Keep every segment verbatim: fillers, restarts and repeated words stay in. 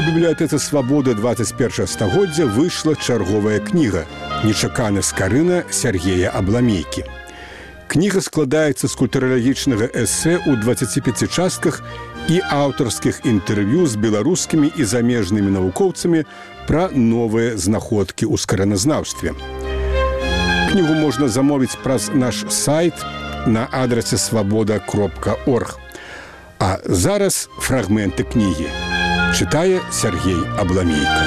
бібліятэцы «Свабоды» двадцать першага стагоддзя выйшла чарговая кніга «Нечакана скарына» Сергея Абламейкі. Кніга складаецца з культуралагічнага эсэ ў дваццаці пяці частках і аўтарскіх інтэрв'ю з беларускімі і замежнымі навукоўцамі пра новыя знаходкі ў скараназнаўстве. Кнігу можна замовіць праз наш сайт на адрасе свабода кропка орг. А зараз фрагменты кнігі. Чытае Сергей Абламейка.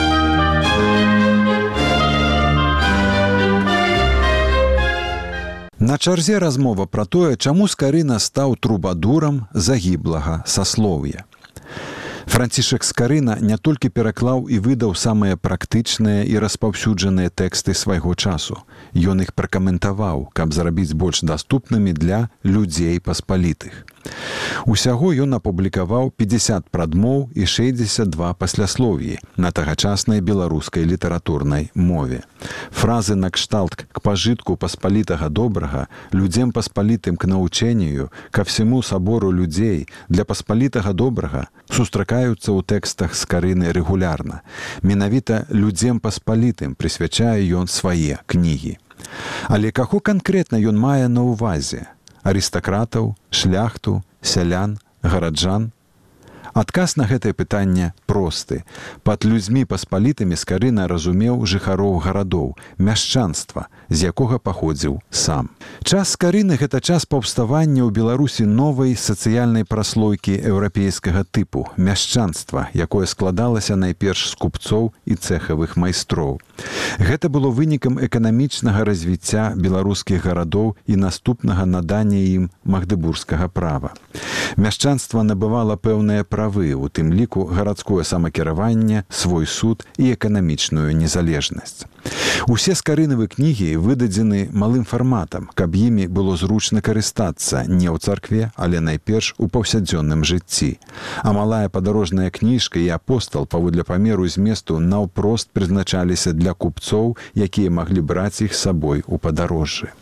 На чарзе размова пра тое, чаму Скарына стаў трубадурам загіблага саслоўя. Францішак Скарына не толькі пераклаў і выдаў самыя практычныя і распаўсюджаныя тэксты свайго часу. Ён іх пракаментаваў, каб зрабіць больш даступнымі для людзей паспалітых. Усяго ён апублікаваў пятьдесят прадмоў і шэсцьдзесят два пасляслоўі на тагачаснай беларускай літаратурнай мове. Фразы накшталт к пажытку паспалітага добрага, людзем паспалітым к навучэнню, ка всему сабору людзей, для паспалітага добрага сустракаюцца ў тэкстах Скарыны рэгулярна. Менавіта людзем паспалітым прысвячае ён свае кнігі. Але каго канкрэтна ён мае на ўвазе? Арыстакратаў, шляхту, сялян, гараджан? Адказ на гэтае пытанне просты. Пад людзьмі паспалітымі Скарына разумеў жыхароў гарадоў, мяшчанства, з якога паходзіў сам. Час Скарыны – гэта час паўставання ў Беларусі новай сацыяльнай праслойкі еўрапейскага тыпу, мяшчанства, якое складалася найперш з купцоў і цэхавых майстроў. Гэта было вынікам эканамічнага развіцця беларускіх гарадоў і наступнага надання ім магдыбургскага права. Мяшчанства набывала пэўныя правы, у тым ліку гарадское самакіраванне, свой суд і эканамічную незалежнасць. Усе Скарынавы кнігі выдадзены малым фарматам, каб імі было зручна карыстацца не ў царкве, але найперш у паўсядзённым жыцці. А малая падарожная кніжка і апостал паводле памеру зместу наўпрост прызначаліся для купцоў, якія маглі браць іх з сабой у падарожжы.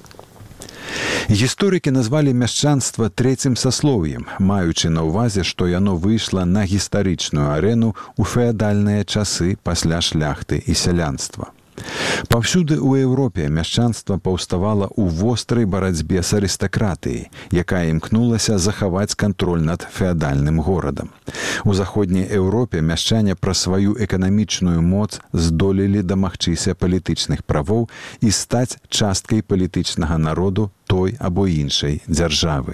Гісторыкі назвалі мяшчанства трэцім саслоўем, маючы на ўвазе, што яно выйшла на гістарычную арэну ў феадальныя часы пасля шляхты і сялянства. Паўсюды ў Еўропе мяшчанства паўставала ў вострай барацьбе з арыстакратыяй, якая імкнулася захаваць кантроль над феадальным горадам. У заходняй Еўропе мяшчане праз сваю эканамічную моц здолелі дамагчыся палітычных правоў і стаць часткай палітычнага народу той або іншай дзяржавы.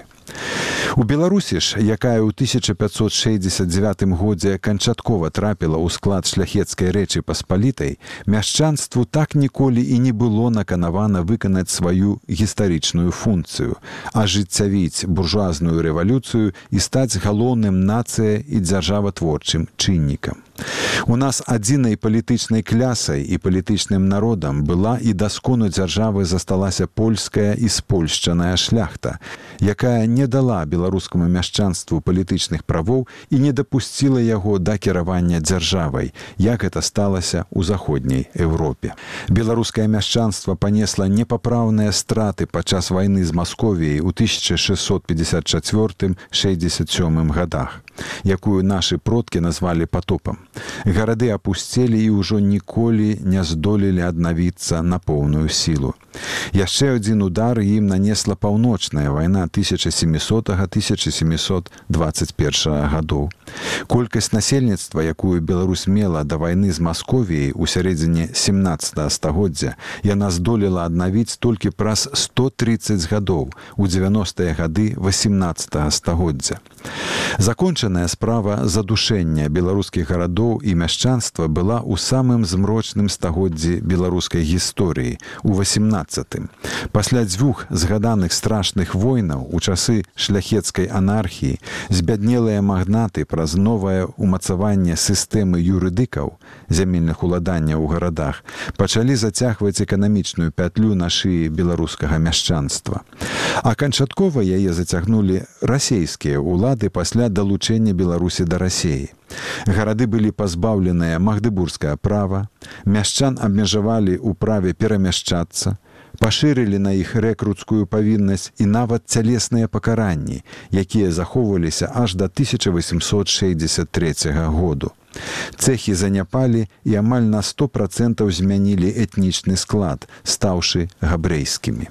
У Беларусі ж, якая ў тысяча пятьсот шэсцьдзесят дзевятым годзе канчаткова трапіла ў склад шляхецкай рэчы паспалітай, мяшчанству так ніколі і не было наканавана выканаць сваю гістарычную функцыю, ажыццявіць буржуазную рэвалюцыю і стаць галоўным нацыя і дзяржаватворчым чыннікам. У нас адзінай палітычнай клясай і палітычным народам была і да скону дзяржавы засталася польская і спольшчаная шляхта, якая не дала беларускаму мяшчанству палітычных правоў і не дапусціла яго да кіравання дзяржавай, як гэта сталася ў заходняй Еўропе. Беларускае мяшчанства панесла непапраўныя страты падчас вайны з Масковіяй ў тысяча шэсцьсот пятьдесят чацвёртым — шэсцьдесят сёмым гадах, якую нашы продкі назвалі патопам. Гарады апусцелі і ўжо ніколі не здолелі аднавіцца на поўную сілу. Яшчэ адзін удар ім нанесла паўночная вайна тысяча сямісотага — тысяча сямісот дваццаць першага гадоў. Колькасць насельніцтва, якую Беларусь мела да вайны з Масковіяй у сярэдзіне семнаццатага стагоддзя, яна здолела аднавіць толькі праз сто трыццаць гадоў, у дзевяностыя гады васемнаццатага стагоддзя. Закончаная справа задушэння беларускіх гарадоў і мяшчанства была ў самым змрочным стагоддзі беларускай гісторыі, у васемнаццатым. Пасля дзвюх згаданых страшных войнаў у часы шляхецкай анархіі збяднелыя магнаты праз новае ўмацаванне сістэмы юрыдыкаў, зямельных уладанняў у гарадах, пачалі зацягваць эканамічную пятлю на шыі беларускага мяшчанства. А канчаткова яе зацягнулі расейскія ўлады пасля далучэння Беларусі да Расеі. Гарады былі пазбаўленыя магдыбургскага права, мяшчан абмежавалі ў праве перамяшчацца, пашырылі на іх рэкруцкую павіннасць і нават цялесныя пакаранні, якія захоўваліся аж да тысяча васемсот шэсцьдесят трэцяга году. Цэхі заняпалі і амаль на сто процентаў змянілі этнічны склад, стаўшы габрэйскімі.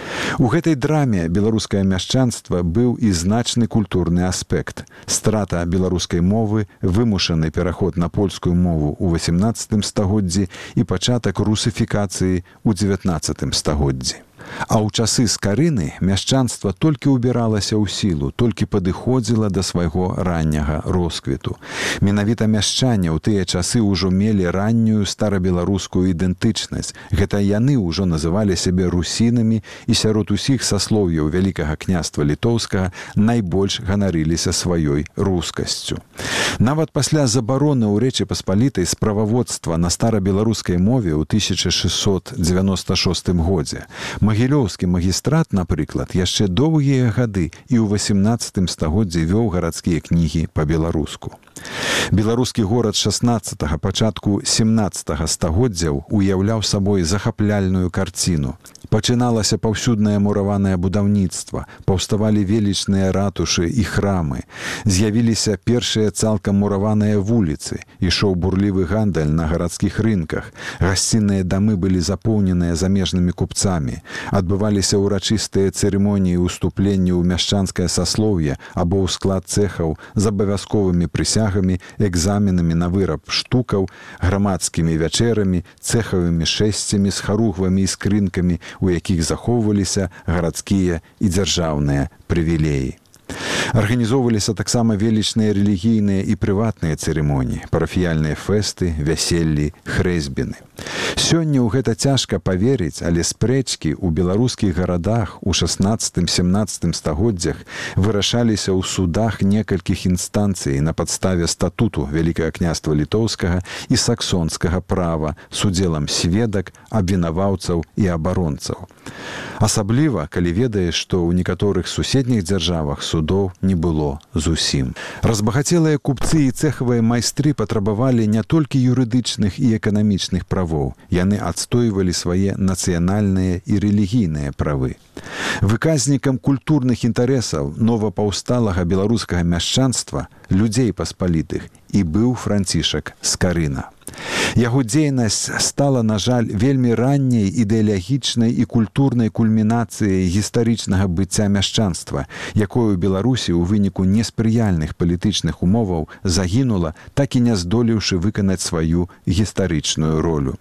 У гэтай драме беларускае мяшчанства быў і значны культурны аспект. Страта беларускай мовы, вымушаны пераход на польскую мову ў васямнаццатым стагоддзі і пачатак русыфікацыі ў дзевятнаццатым стагоддзі. А ў часы скарыны мяшчанства толькі ўбіралася ў сілу, толькі падыходзіла да свайго ранняга росквіту. Менавіта мяшчане ў тыя часы ўжо мелі раннюю старабеларускую ідэнтычнасць. Гэта яны ўжо называлі сябе русінамі і сярод усіх саслоўяў Вялікага княства Літоўскага найбольш ганарыліся сваёй рускасцю. Нават пасля забароны ў Рэчы Паспалітай справаводства на старабеларускай мове ў тысяча шэсцьсот дзевяноста шостым годзе Магілёўскі магістрат, напрыклад, яшчэ доўгія гады і ў васямнаццатым стагоддзі вёў гарадскія кнігі па-беларуску. Беларускі горад шаснаццатага, пачатку сямнаццатага стагоддзяў уяўляў сабой захапляльную карціну. Пачыналася паўсюднае мураванае будаўніцтва, паўставалі велічныя ратушы і храмы, з'явіліся першыя цалкам мураваныя вуліцы, ішоў бурлівы гандаль на гарадскіх рынках, гасцінныя дамы былі запоўненыя замежнымі купцамі, адбываліся ўрачыстыя цырымоніі ўступлення ў мяшчанскае саслоўе або ў склад цэхаў з абавязковымі прысягамі, экзаменамі на выраб штукаў, грамадскімі вячэрамі, цэхавымі шэсцямі з харугвамі і скрынкамі, у якіх захоўваліся гарадскія і дзяржаўныя прывілеі. Арганізоўваліся таксама велічныя рэлігійныя і прыватныя цырымоніі, парафіяльныя фэсты, вяселлі, хрэсьбіны. Сёння ў гэта цяжка паверыць, але спрэчкі ў беларускіх гарадах у шаснаццатым-сямнаццатым стагоддзях вырашаліся ў судах некалькіх інстанцый на падставе статуту Вялікага княства Літоўскага і саксонскага права з удзелам сведак, абвінаваўцаў і абаронцаў. Асабліва, калі ведаеш, што ў некаторых суседніх дзяржавах судоў не было зусім. Разбагацелыя купцы і цэхавыя майстры патрабавалі не толькі юрыдычных і эканамічных правоў, яны адстойвалі свае нацыянальныя і рэлігійныя правы. Выказнікам культурных інтарэсаў новапаўсталага беларускага мяшчанства, людзей паспалітых, і быў Францішак Скарына. Яго дзейнасць стала, на жаль, вельмі ранняй ідэалагічнай і культурнай кульмінацыяй гістарычнага быцця мяшчанства, якое ў Беларусі ў выніку неспрыяльных палітычных умоваў загінула, так і не здолеўшы выканаць сваю гістарычную ролю.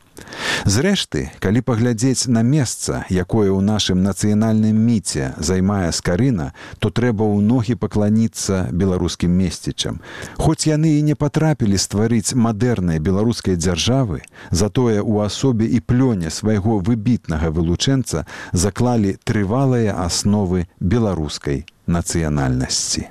Зрэшты, калі паглядзець на месца, якое ў нашым нацыянальным міце займае Скарына, то трэба ў ногі пакланіцца беларускім месцічам. Хоць яны і не патрапілі стварыць мадэрнай беларускай дзяржавы, затое ў асобе і плёне свайго выбітнага вылучэнца заклалі трывалыя асновы беларускай нацыянальнасці.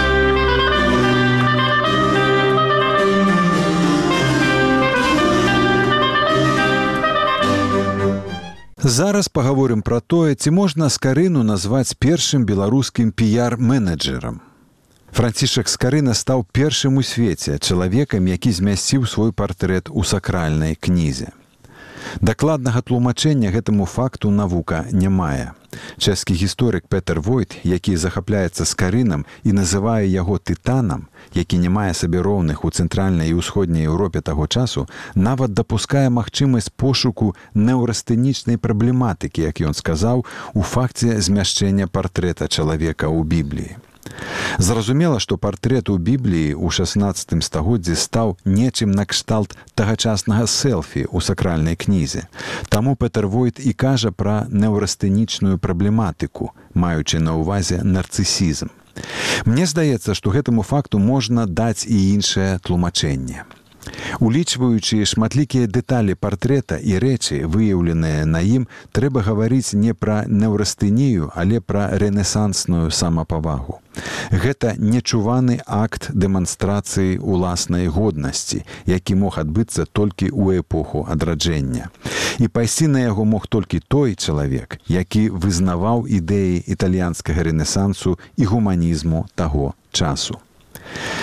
Зараз пагаворым пра тое, ці можна Скарыну назваць першым беларускім піяр-менеджерам. Францішак Скарына стаў першым у свеце чалавекам, які змясціў свой партрэт у сакральнай кнізе. Дакладнага тлумачэння гэтаму факту навука не мае. Чэшскі гісторык Петер Войт, які захапляецца Скарынам і называе яго тытанам, які не мае сабе роўных у цэнтральнай і ўсходняй Еўропе таго часу, нават дапускае магчымасць пошуку неўрастэнічнай праблематыкі, як ён сказаў, у факце змяшчэння партрэта чалавека ў Бібліі. Зразумела, што партрэт у Бібліі ў шаснаццатым стагоддзі стаў нечым накшталт тагачаснага селфі ў сакральнай кнізе. Таму Петер Войт і кажа пра неўрастэнічную праблематыку, маючы на ўвазе нарцысізм. Мне здаецца, што гэтаму факту можна даць і іншае тлумачэнне. Улічваючы шматлікія дэталі партрэта і рэчы, выяўленыя на ім, трэба гаварыць не пра неўрастэнію, але пра рэнесансную самапавагу. Гэта нечуваны акт дэманстрацыі ўласнай годнасці, які мог адбыцца толькі ў эпоху адраджэння. І пайсці на яго мог толькі той чалавек, які вызнаваў ідэі італьянскага рэнесансу і гуманізму таго часу.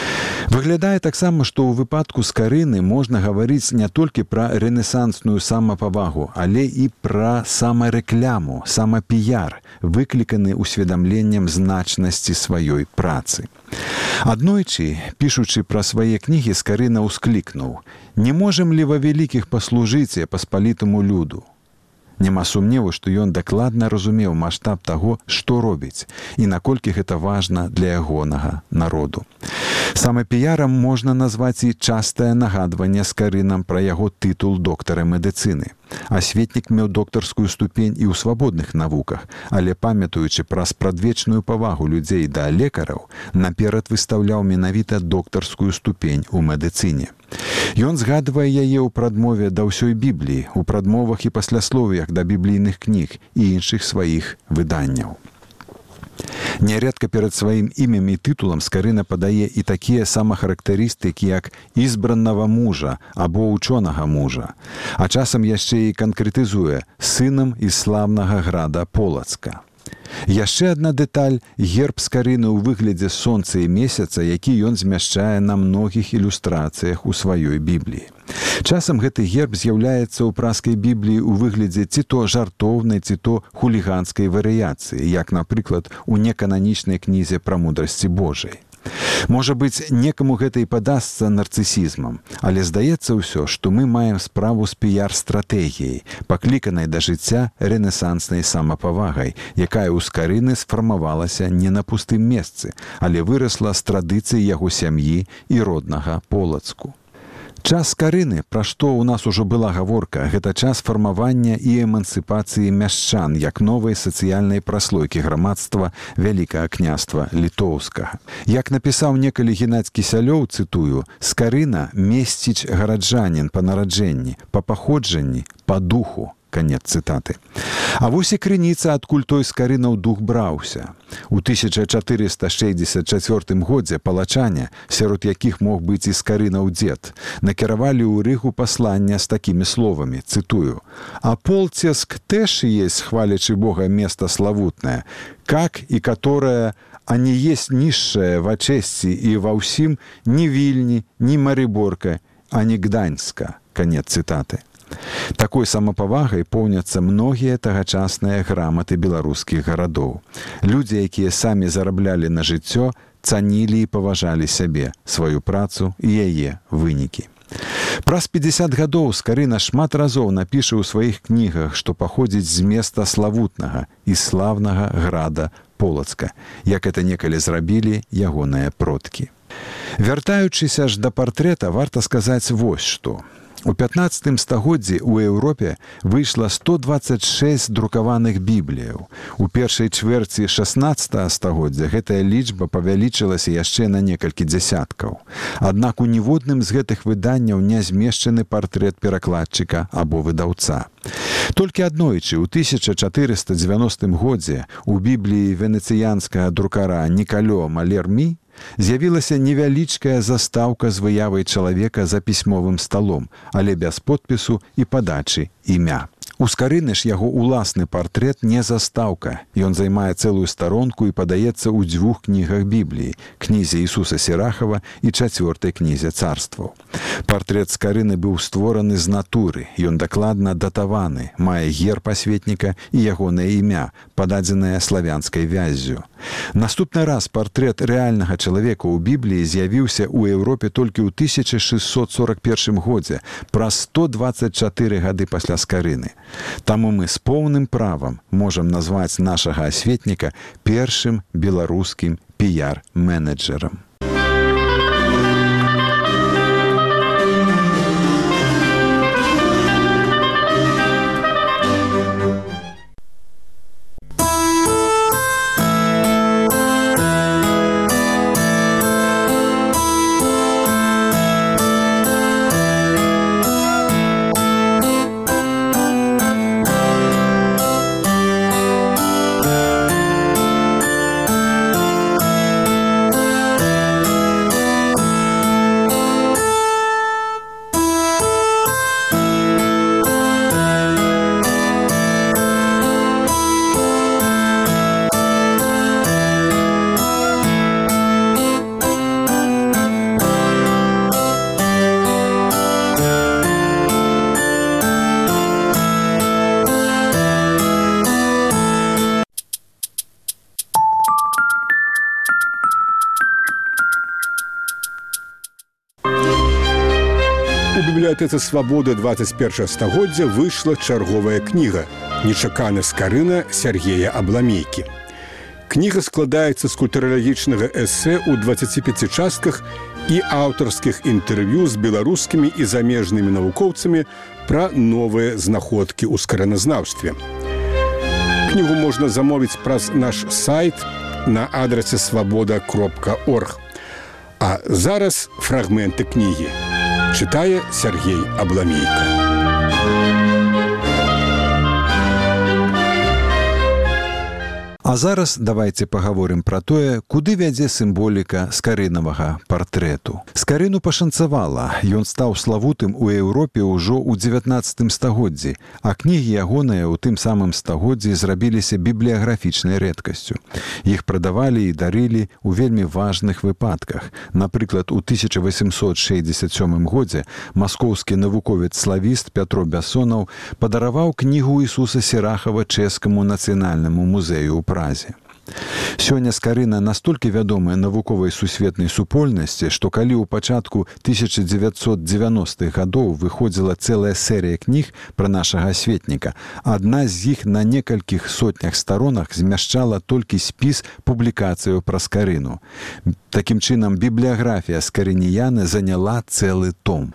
Выглядае таксама, што ў выпадку Скарыны можна гаварыць не толькі пра рэнесансную самапавагу, але і пра самарэкляму, самапіяр, выкліканы усведамленнем значнасці сваёй працы. Аднойчы, пішучы пра свае кнігі, Скарына ўсклікнуў: «Не можам ли во великих послужыце паспалітаму люду?» Няма сумневу, што ён дакладна разумеў маштаб таго, што робіць, і наколькі гэта важна для ягонага народу. Самапіярам можна назваць і частае нагадванне Скарынам пра яго тытул доктара медыцыны. Асветнік меў доктарскую ступень і ў свабодных навуках, але памятаючы пра спрадвечную павагу людзей да лекараў, наперад выстаўляў менавіта доктарскую ступень у медыцыне. Ён згадвае яе ў прадмове да ўсёй Бібліі, у прадмовах і паслясловіях да біблійных кніг і іншых сваіх выданняў. Нярэдка перад сваім імем і тытулам Скарына падае і такія самахарактарыстыкі, як «ізбраннага мужа» або «учонага мужа», а часам яшчэ і канкрэтызуе «сынам і славнага града Полацка». Яшчэ адна дэталь – герб Скарыны ў выглядзе сонца і месяца, які ён змяшчае на многіх ілюстрацыях у сваёй Бібліі. Часам гэты герб з'яўляецца ў праскай Бібліі ў выглядзе ці то жартоўнай, ці то хуліганскай варыяцыі, як, напрыклад, у некананічнай кнізе пра мудрасці Божай. Можа быць, некаму гэта і падасца нарцысізмам, але здаецца ўсё, што мы маем справу з піяр-стратэгіяй, пакліканай да жыцця рэнесанснай самапавагай, якая ў Скарыны сфармавалася не на пустым месцы, але вырасла з традыцыі яго сям'і і роднага Полацку. Час Скарыны, пра што ў нас ужо была гаворка, гэта час фармавання і эмансіпацыі мяшчан як новай сацыяльнай праслойкі грамадства Вялікага княства Літоўскага. Як напісаў некалі Геннадзь Кісялёў, цытую, «Скарына – месціч гараджанін па нараджэнні, па паходжанні, па духу». Канец цытаты. А вось і крыніца, адкуль той Скарынаў дух браўся. У тысяча чатырыста шэсцьдзесят чацвёртым годзе палачане, сярод якіх мог быць і Скарынаў дзед, накіравалі ў Рыгу паслання з такімі словамі, цытую, «А Полцеск тэж есть, хвалячы Бога, место славутное, как и которое, а не есть низшее во чести и во всім ни Вільні, ни Марыборка, а не Гданьска». Канец цытаты. Такой самапавагай поўняцца многія тагачасныя граматы беларускіх гарадоў. Людзі, якія самі зараблялі на жыццё, цанілі і паважалі сябе, сваю працу і яе вынікі. Праз пятьдесят гадоў Скарына шмат разоў напіша ў сваіх кнігах, што паходзіць з места славутнага і славнага града Полацка, як это некалі зрабілі ягоныя продкі. Вяртаючыся ж да партрэта, варта сказаць вось што. У пятнаццатым стагоддзі ў Еўропе выйшла сто дваццаць шэсць друкаваных бібліяў. У першай чвэрці шаснаццатага стагоддзя гэтая лічба павялічылася яшчэ на некалькі дзясяткаў. Аднак у ніводным з гэтых выданняў не змешчаны партрэт перакладчыка або выдаўца. Толькі аднойчы, у тысяча чатырыста дзевяностым годзе, у бібліі венецыянскага друкара Нікалё Малермі з'явілася невялічкая застаўка з выявай чалавека за пісьмовым сталом, але без подпісу і падачы імя. У Скарыны ж яго уласны партрэт не застаўка. Ён займае цэлую старонку і падаецца ў дзвюх кнігах Бібліі – кнізе Ісуса Серахава і чацвёртай кнізе царстваў. Партрэт Скарыны быў створаны з натуры. Ён дакладна датаваны, мае герб асветніка і ягонае імя, пададзенае славянскай вяззю. Наступны раз партрэт рэальнага чалавека ў Бібліі з'явіўся ў Еўропе толькі ў тысяча шэсцьсот сорак першым годзе, праз сто дваццаць чатыры гады пасля Скарыны. Таму мы з поўным правам можам назваць нашага асветніка першым беларускім піяр-менеджерам. бібліятэцы свабоды двадцать першага стагоддзя выйшла чарговая кніга «Нечакана скарына» Сергея Абламейкі. Кніга складаецца з культуралагічнага эсэ ў дваццаці пяці частках і аўтарскіх інтэрв'ю з беларускімі і замежнымі навукоўцамі пра новыя знаходкі ў скараназнаўстве. Кнігу можна замовіць праз наш сайт на адрасе свабода кропка орг. А зараз фрагменты кнігі. Чытае Сергей Абламейка. А зараз давайте паговорым пра тое, куды вядзе сімволіка скарынавага партрэту. Скарыну пашанцавала, ён стаў славутым у Еўропе ўжо ў дзевятнаццатым стагоддзі, а кнігі ягоныя ў тым самым стагоддзі зрабіліся бібліяграфічнай рэдкасцю. Іх прадавалі і дарылі ў вельмі важных выпадках. Напрыклад, у тысяча восемьсот шэсцьдзесят сёмым годзе маскоўскі навуковец-славіст Пятро Бясонаў падараваў кнігу Ісуса Серахава чэшскаму нацыянальнаму музею ў Празе. Сёння скарына настолькі вядомая навуковай сусветнай супольнасці, што калі ў пачатку тысяча дзевяцьсот дзевяностых гадоў выходзіла цэлая серыя кніг пра нашага асветніка, адна з іх на некалькіх сотнях старонах змяшчала толькі спіс публікацыяў пра скарыну. Такім чынам, бібліяграфія скарыніяны заняла цэлы том.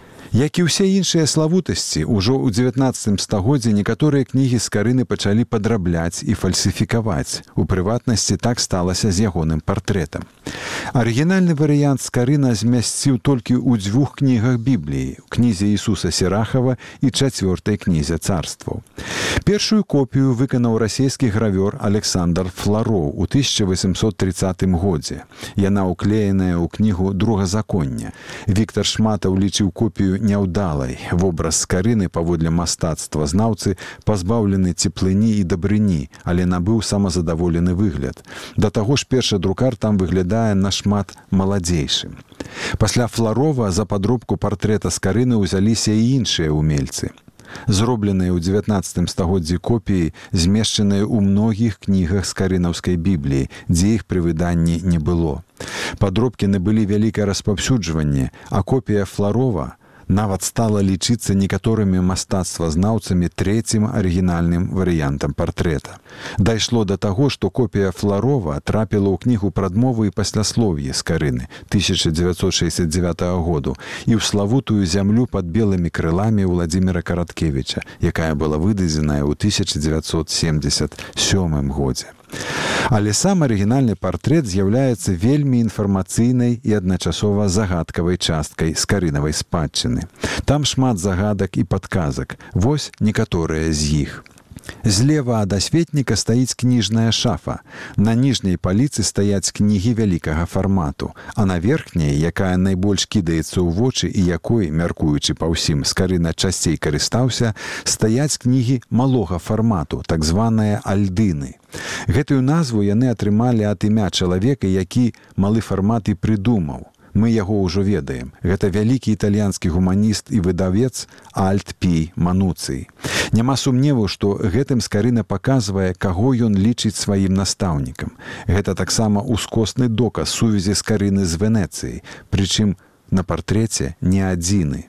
Як і ўсе іншыя славутасці, ужо ў дзевятнаццатым стагоддзі некаторыя кнігі скарыны пачалі падрабляць і фальсіфікаваць. У прыватнасці так сталася з ягоным партрэтам. Арыгінальны варыянт скарына змясціў толькі ў дзвюх кнігах Бібліі, у кнізе Ісуса Серахава і чацвёртай кнізе царстваў. Першую копію выканаў расійскі гравёр Александр Флароў у тысяча восемьсот тридцатым годзе. Яна ўклееная ў кнігу «Другазаконня». Віктар Шматаў лічыў копію няўдалай. Вобраз скарыны паводле мастацтва знаўцы пазбаўлены цеплыні і дабрыні, але набыў самазадаволены выгляд. Да таго ж першы друкар там выглядае нашмат маладзейшым. Пасля Фларова за падробку партрэта скарыны ўзяліся і іншыя умельцы. Зробленыя ў дзевятнаццатым стагоддзі копіі змешчаныя ў многіх кнігах скарынаўскай Бібліі, дзе іх пры выданні не было. Падробкі набылі вялікае распаўсюджванне, а копія Фларова нават стала лічыцца некаторымі мастацтвазнаўцамі трэцім арыгінальным варыянтам партрэта. Дайшло да таго, што копія Фларова трапіла ў кнігу «Прадмовы і пасляслоўі» скарыны тысяча дзевяцьсот шэсцьдзесят дзевятага году і ў славутую зямлю пад белымі крыламі Владзіміра Караткевіча, якая была выдадзеная ў тысяча дзевяцьсот семьдесят сёмым годзе. Але сам арыгінальны партрэт з'яўляецца вельмі інфармацыйнай і адначасова загадкавай часткай скарынавай спадчыны. Там шмат загадак і падказак. Вось некаторыя з іх. Злева ад асветніка стаіць кніжная шафа. На ніжняй паліцы стаяць кнігі вялікага фармату, а на верхняй, якая найбольш кідаецца ў вочы і якой, мяркуючы па ўсім, скарына часцей карыстаўся, стаяць кнігі малога фармату, так званыя альдыны. Гэтую назву яны атрымалі ад імя чалавека, які малы фармат і прыдумаў. Мы яго ўжо ведаем. Гэта вялікі італьянскі гуманіст і выдавец Альт Пій Мануцый. Няма сумневу, што гэтым скарына паказвае, каго ён лічыць сваім настаўнікам. Гэта таксама ускосны доказ сувязі скарыны з Венецыяй, прычым на партрэце не адзіны.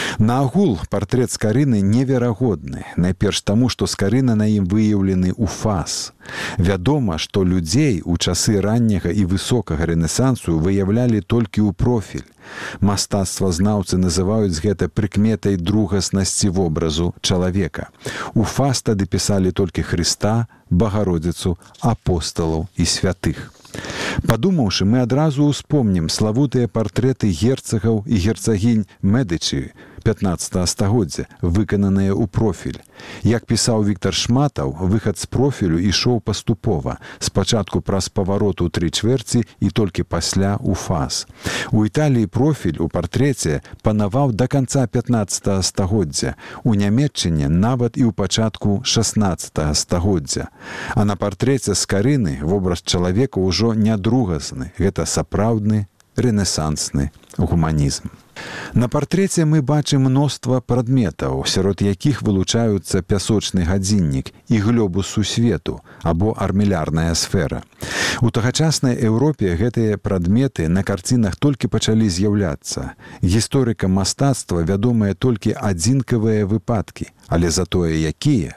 Наагул партрэт скарыны неверагодны, найперш таму, што скарына на ім выяўлены ў фас. Вядома, што людзей у часы ранняга і высокага рэнесансу выяўлялі толькі ў профіль. Мастацтвазнаўцы называюць гэта прыкметай другаснасці вобразу чалавека. У фас тады пісалі толькі Хрыста, Багародзіцу, апосталаў і святых. Падумаўшы, мы адразу ўспомнім славутыя партрэты герцагаў і герцагінь Медычы пятнаццатага стагоддзя, выкананыя ў профіль. Як пісаў Віктар Шматаў, выхад з профілю ішоў паступова, спачатку праз паварот у тры чвэрці і толькі пасля ў фас. У Італіі профіль у партрэце панаваў да канца пятнаццатага стагоддзя, у Нямецчыне нават і ў пачатку шаснаццатага стагоддзя. А на партрэце скарыны вобраз чалавека ўжо не другасны, гэта сапраўдны рэнесансны гуманізм. На партрэце мы бачым мноства прадметаў, сярод якіх вылучаюцца пясочны гадзіннік і глобус сусвету або армілярная сфера. У тагачаснай Еўропе гэтыя прадметы на карцінах толькі пачалі з'яўляцца. Гісторыкам мастацтва вядомыя толькі адзінкавыя выпадкі, але затое якія?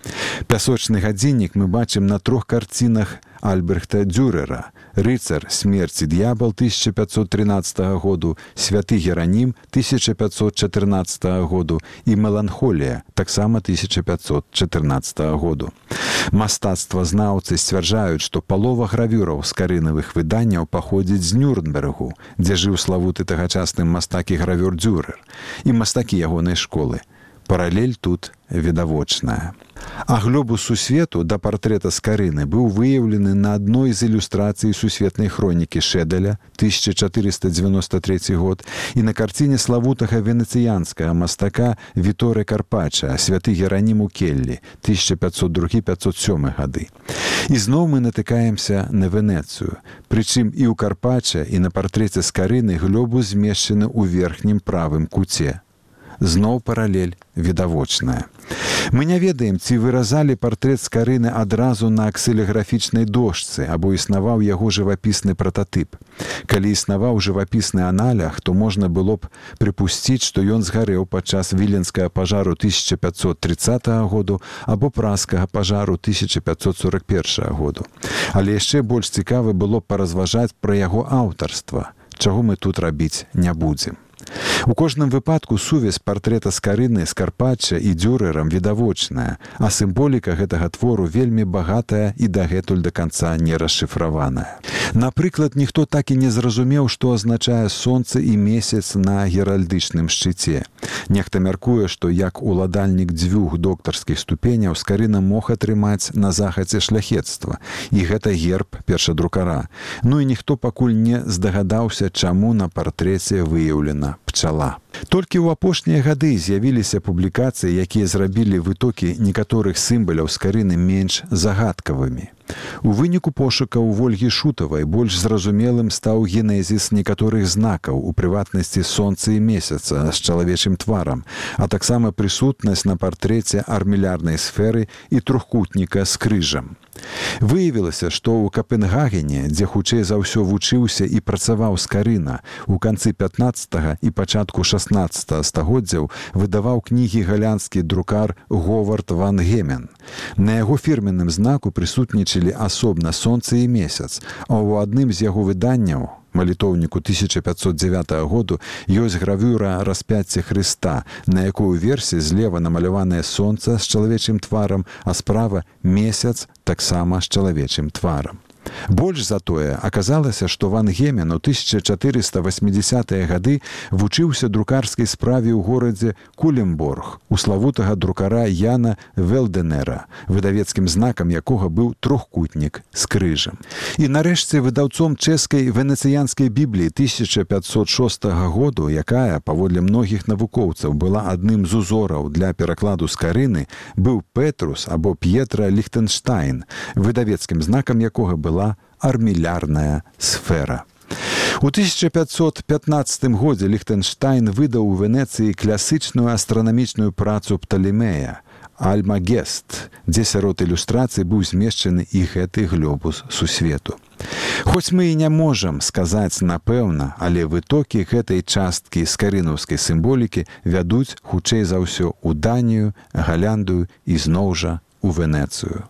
Пясочны гадзіннік мы бачым на трох карцінах Альбрехта Дюрера: «Рыцар, смерць і д'ябал» тысяча пятьсот тринадцатого году, «Святы Геранім» тысяча пятьсот четырнадцатого году і «Меланхолія» таксама тысяча пятьсот четырнадцатого году. Мастацтвазнаўцы сцвярджаюць, што палова гравюраў з карынавых выданняў паходзіць з Нюрнбергу, дзе жыў славуты тагачасны мастак і гравёр Дюрер, і мастакі ягонай школы. Паралель тут відавочная. А глобус сусвету да партрэта з карыны быў выяўлены на адной з ілюстрацый сусветнай хронікі Шэдэля тысяча чатырыста девяносто третий год і на карціне славутага венецыянскага мастака Віторе Карпача «Святы Геранім у Келлі» тысяча пятьсот другі — пятьсот сёмы гады. І зноў мы натыкаемся на Венецыю. Прычым і ў Карпача, і на партрэце з карыны глобус змешчаны ў верхнім правым куце. Зноў паралель відавочная. Мы не ведаем, ці выразалі партрэт з карыны адразу на аксілеграфічнай дошцы, або існаваў яго жывапісны прататып. Калі існаваў жывапісны аналях, то можна было б прыпусціць, што ён згарэў падчас віленскага пажару тысяча пятьсот тридцатого году або праскага пажару тысяча пятьсот сорок первого году. Але яшчэ больш цікава было б паразважаць пра яго аўтарства, чаго мы тут рабіць не будзем. У кожным выпадку сувязь партрэта з карыны з Карпача і Дюрерам відавочная, а сімволіка гэтага твору вельмі багатая і дагэтуль да канца не расшыфраваная. Напрыклад, ніхто так і не зразумеў, што азначае сонца і месяц на геральдычным шчыце. Нехта мяркуе, што як уладальнік дзвюх доктарскіх ступеняў скарына мог атрымаць на захадзе шляхецтва, і гэта герб першадрукара. Ну і ніхто пакуль не здагадаўся, чаму на партрэце выяўлена пчала. Толькі ў апошнія гады з'явіліся публікацыі, якія зрабілі вытокі некаторых сімваляў з карыны менш загадкавымі. У выніку пошукаў Вольгі Шутавай больш зразумелым стаў генезіс некаторых знакаў, у прыватнасці сонца і месяца з чалавечым тварам, а таксама прысутнасць на партрэце армілярнай сферы і трохкутніка з крыжам. Выявілася, што ў Капенгагене, дзе хутчэй за ўсё вучыўся і працаваў скарына, у канцы пятнаццатага і пачатку шаснаццатага стагоддзяў выдаваў кнігі галянскі друкар Говард ван Гемен. На яго фірменным знаку прысутнічалі асобна сонца і месяц, а ў адным з яго выданняў, малітоўніку тысяча пятьсот девятого году, ёсць гравюра распяцця Хрыста, на якую версе злева намаляванае сонца з чалавечым тварам, а справа месяц таксама з чалавечым тварам. Больш за тое, аказалася, што Ван Гемен у тысяча чатырыста восьмидесятыя гады вучыўся друкарскай справе ў горадзе Кулемборг у славутага друкара Яна Велденера, выдавецкім знакам якога быў трохкутнік з крыжам. І нарэшце выдаўцом чэшскай венецыянскай бібліі тысяча пятьсот шостого году, якая, паводле многіх навукоўцаў, была адным з узораў для перакладу з карыны, быў Петрус або П'етра Ліхтенштайн, выдавецкім знакам якога была армілярная сфера. У тысяча пятьсот пятнадцатым годзе Ліхтенштайн выдаў у Венецыі класычную астранамічную працу Пталемея «Альмагест», дзе сярод ілюстрацый быў змешчаны і гэты глобус сусвету. Хоць мы і не можам сказаць напэўна, але вытокі гэтай часткі скарынаўскай сімволікі вядуць хутчэй за ўсё ў Данію, Галяндыю і зноў жа у Венецыю.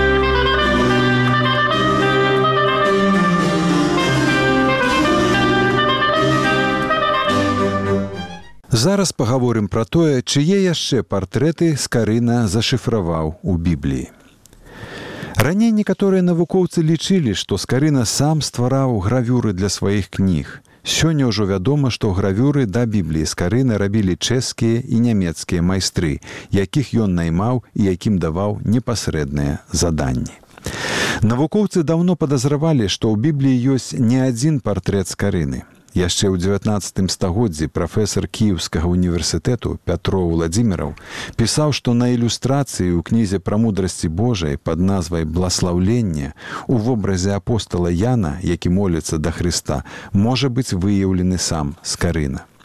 Зараз пагаворым пра тое, чые яшчэ партрэты скарына зашыфраваў у Бібліі. Раней некаторыя навукоўцы лічылі, што скарына сам ствараў гравюры для сваіх кніг. Сёння ўжо вядома, што гравюры да Бібліі скарына рабілі чэшскія і нямецкія майстры, якіх ён наймаў і якім даваў непасрэдныя заданні. Навукоўцы даўно падазравалі, што ў Бібліі ёсць не адзін партрэт скарыны. Яшчэ ў дзевятнаццатым стагоддзі прафесар Кіеўскага універсітэту Пятро Владзіміраў пісаў, што на ілюстрацыі ў кнізе пра мудрасці Божай пад назвай «Бласлаўленне» у вобразе апостала Яна, які моліцца да Хрыста, можа быць выяўлены сам скарына.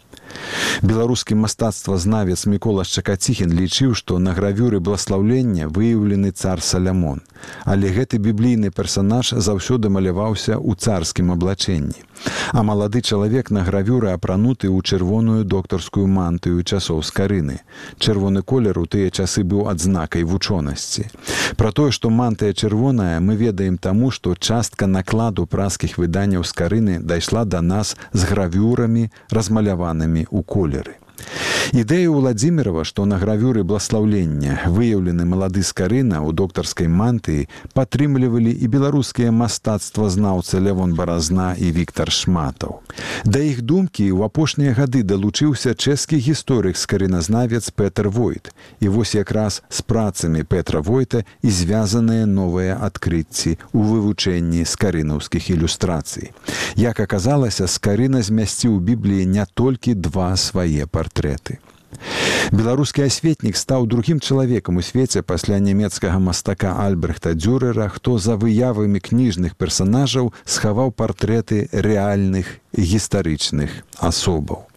Беларускі мастацтвазнавец Мікола Шчакаціхін лічыў, што на гравюры бласлаўлення выяўлены цар Салямон. Але гэты біблійны персанаж заўсёды маляваўся ў царскім аблачэнні. А малады чалавек на гравюры апрануты ў чырвоную доктарскую мантыю часоў скарыны. Чырвоны колер у тыя часы быў адзнакай вучонасці. Пра тое, што мантыя чырвоная, мы ведаем таму, што частка накладу праскіх выданняў скарыны дайшла да нас з гравюрамі, размаляванымі ў колеры. Ідэя Уладзімірава, што на гравюры бласлаўлення выяўлены малады скарына ў доктарскай мантыі, падтрымлівалі і беларускія мастацтвазнаўцы Лявон Баразна і Віктар Шматаў. Да іх думкі ў апошнія гады далучыўся чэшскі гісторык скарыназнавец Петр Войт. І вось якраз з працамі Петра Войта і звязаныя новыя адкрыцці ў вывучэнні скарынаўскіх ілюстрацый. Як аказалася, скарына змясціў у Бібліі не толькі два свае партрэты. Беларускі асветнік стаў другім чалавекам у свеце пасля нямецкага мастака Альбрехта Дюрера, хто за выявамі кніжных персанажаў схаваў партрэты рэальных гістарычных асобаў.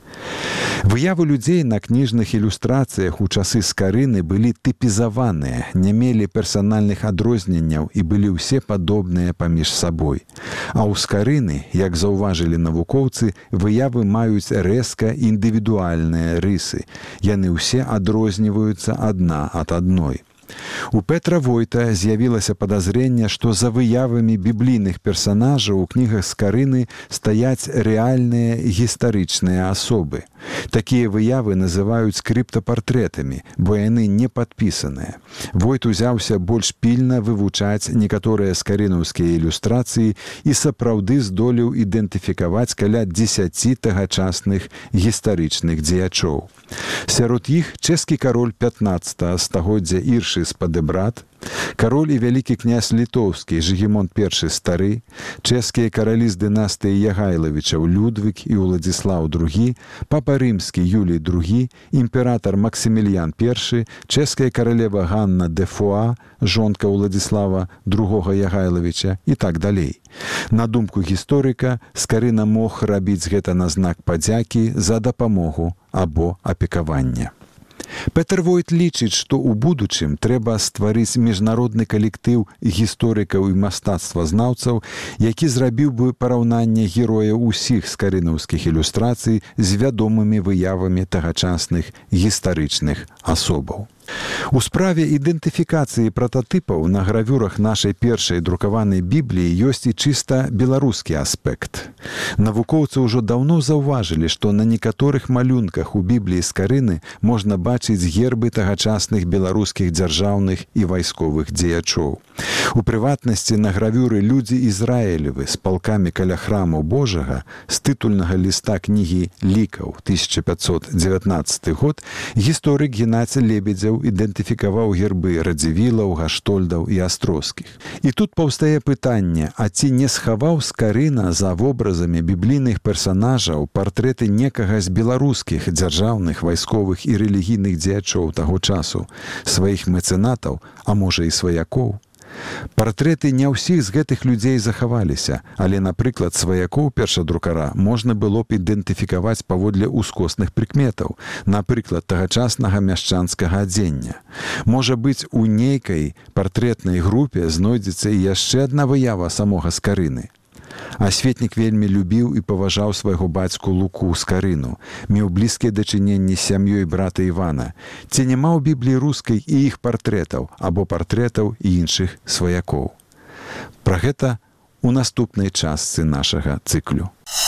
Выявы людзей на кніжных ілюстрацыях у часы скарыны былі тыпізаваныя, не мелі персанальных адрозненняў і былі ўсе падобныя паміж сабой. А ў скарыны, як заўважылі навукоўцы, выявы маюць рэзка індывідуальныя рысы. Яны ўсе адрозніваюцца адна ад адной. У Петра Войта з'явілася падазрэнне, што за выявамі біблійных персанажаў у кнігах скарыны стаяць рэальныя гістарычныя асобы. Такія выявы называюць крыптапартрэтамі, бо яны не падпісаныя. Войт узяўся больш пільна вывучаць некаторыя скарынаўскія ілюстрацыі і сапраўды здолеў ідэнтыфікаваць каля дзесяці тагачасных гістарычных дзеячоў. Сярод іх чэшскі кароль пятнаццатага стагоддзя Іршы Спадэбрат, кароль і вялікі князь літоўскі Жыгімонт першы стары, чэшскія каралі з дынастыі Ягайлавічаў Людвік і Уладзіслаў другі, папа рымскі Юлій другі, імператар Максімільян першы, чэшская каралева Ганна де Фуа, жонка Уладзіслава другога Ягайлавіча і так далей. На думку гісторыка, скарына мог рабіць гэта на знак падзякі за дапамогу або апекавання. Петр Войт лічыць, што ў будучым трэба стварыць міжнародны калектыў гісторыкаў і мастацтвазнаўцаў, які зрабіў бы параўнанне герояў усіх скарынаўскіх ілюстрацый з вядомымі выявамі тагачасных гістарычных асобаў. У справе ідэнтыфікацыі прататыпаў на гравюрах нашай першай друкаванай Бібліі ёсць і чыста беларускі аспект. Навукоўцы ўжо даўно заўважылі, што на некаторых малюнках у Бібліі скарыны можна бачыць гербы тагачасных беларускіх дзяржаўных і вайсковых дзеячоў. У прыватнасці на гравюры людзі Ізраілевы з палкамі каля храму Божага з тытульнага ліста кнігі «Лікаў» тысяча пятьсот девятнадцатый год гісторык Геннадзь Лебедзяў ідэнтыфікаваў гербы Радзівілаў, Гаштольдаў і Астроскіх. І тут паўстае пытанне, а ці не схаваў скарына за вобразамі біблійных персанажаў партрэты некага з беларускіх дзяржаўных, вайсковых і рэлігійных дзеячоў таго часу, сваіх мэцэнатаў, а можа і сваякоў? Партрэты не ўсіх з гэтых людзей захаваліся, але, напрыклад, сваякоў першадрукара можна было б ідэнтыфікаваць паводле ускосных прыкметаў, напрыклад, тагачаснага мяшчанскага адзення. Можа быць, у нейкай партрэтнай групе знойдзецца і яшчэ адна выява самога скарыны. Асветнік вельмі любіў і паважаў свайго бацьку Луку Скарыну, меў блізкія дачыненні з сям'ёй брата Івана. Ці няма ў Бібліі рускай і іх партрэтаў або партрэтаў і іншых сваякоў? Пра гэта ў наступнай частцы нашага цыклю.